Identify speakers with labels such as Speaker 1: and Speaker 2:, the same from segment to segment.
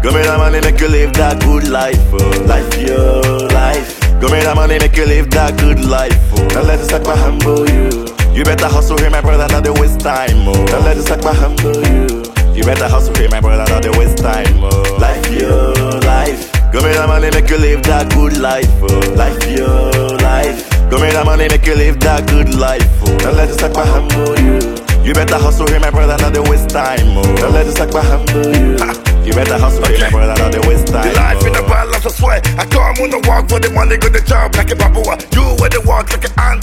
Speaker 1: Go me the money, make you live that good life, oh. Life your life. Go me the money, make you live that good life, oh. Don't let the sack humble you. You better hustle here, my brother, not the waste time, oh. Don't let the sack humble you. You better hustle here, my brother, not the waste time, oh. Life your life. Go me the money, make you live that good life, oh. Life your life. Go me the money, make you live that good life, oh. Don't let the sack humble you. You better hustle here, my brother, not the waste time, oh. Don't let the sack humble you. You better hustle here, my brother, not the waste time.
Speaker 2: The life in the balance, I swear. I come on the walk for the money, go the job like a babua. You with the walk like an ant.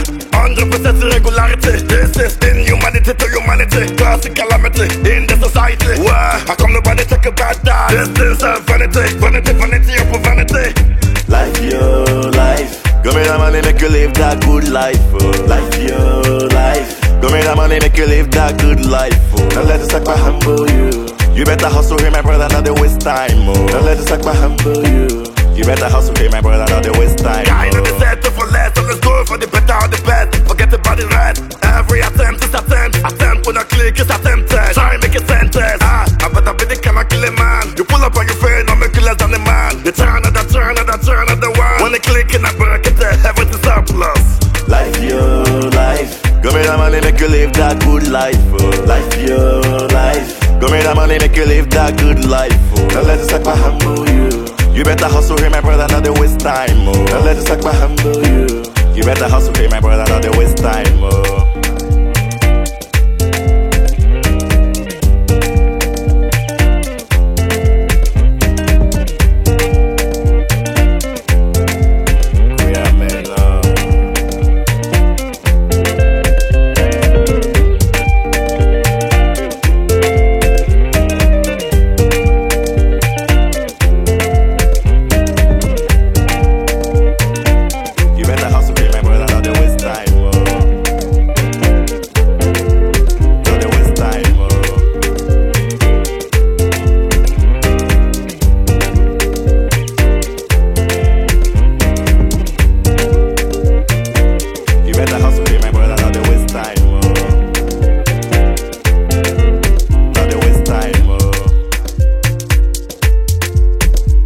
Speaker 2: 100% irregularity. This is inhumanity to humanity. Classic calamity in the society. Where I come nobody take a bad die. This is vanity, vanity, vanity upon vanity.
Speaker 1: Life your life. Go me the money, make you live that good life, oh. Life your life. Go me the money, make you live that good life, oh. Don't let the sack humble you. You better hustle here, my brother, not the waste time, oh. Don't let the sack humble you. You better hustle here, my brother, not the waste time, oh.
Speaker 2: Guy, not the settle for less, so let's go for the better or the best. Forget about the red. Every attempt is attempt. Attempt when I click is attempted. Try and make a sentence. I better be the kind of killing man. You pull up on your face, no make you less than the man. You turn and turn and turn and the one. When they click in, I break it, everything's surplus.
Speaker 1: Life your life. Go me the money, make you live that good life, oh. Life your life. Go me the money, make you live that good life, oh. Don't let the sack humble you. You better hustle here, my brother, not the waste time, oh. Don't let the sack humble you. You better hustle here, my brother, not the waste time, oh.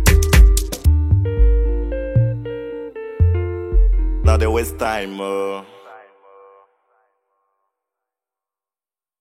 Speaker 1: Not the waste time,